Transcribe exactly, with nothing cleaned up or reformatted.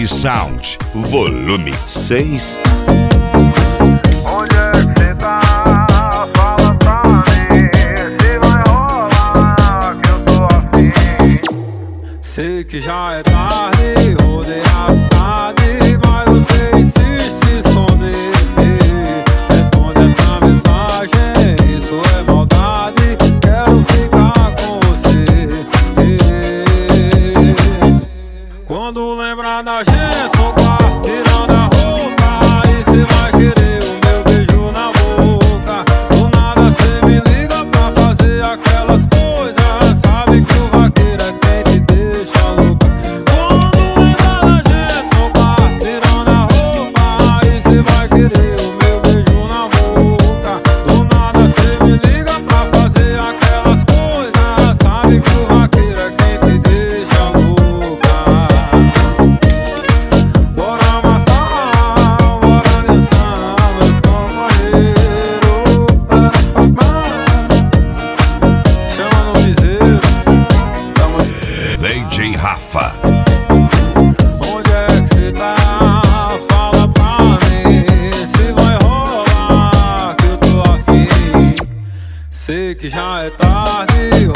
J Sound, volume seis. Onde é que cê tá? Fala pra mim se vai rolar que eu tô afim. Sei que já é tarde, rodei a cidade, mas você insiste em se esconder. Responde essa mensagem, isso é maldade, quero ficar com você. Quando lembrar da gente no quarto, tirando a roupa, aí cê vai querer o meu beijo na boca. Do nada cê me liga pra fazer aquelas coisas, sabe que o vaqueiro é quem te deixa louca. Quando lembrar da gente no quarto, tirando a roupa, aí cê vai querer o meu beijo na boca. Do nada cê me liga pra fazer aquelas coisas, sabe que o vaqueiro é quem te deixa louca. Bora amassar, bora dançar, meus companheiros. Chama no piseiro, tamo aí. D J Rafa. Onde é que cê tá? Fala pra mim se vai rolar que eu tô afim. Sei que já é tarde,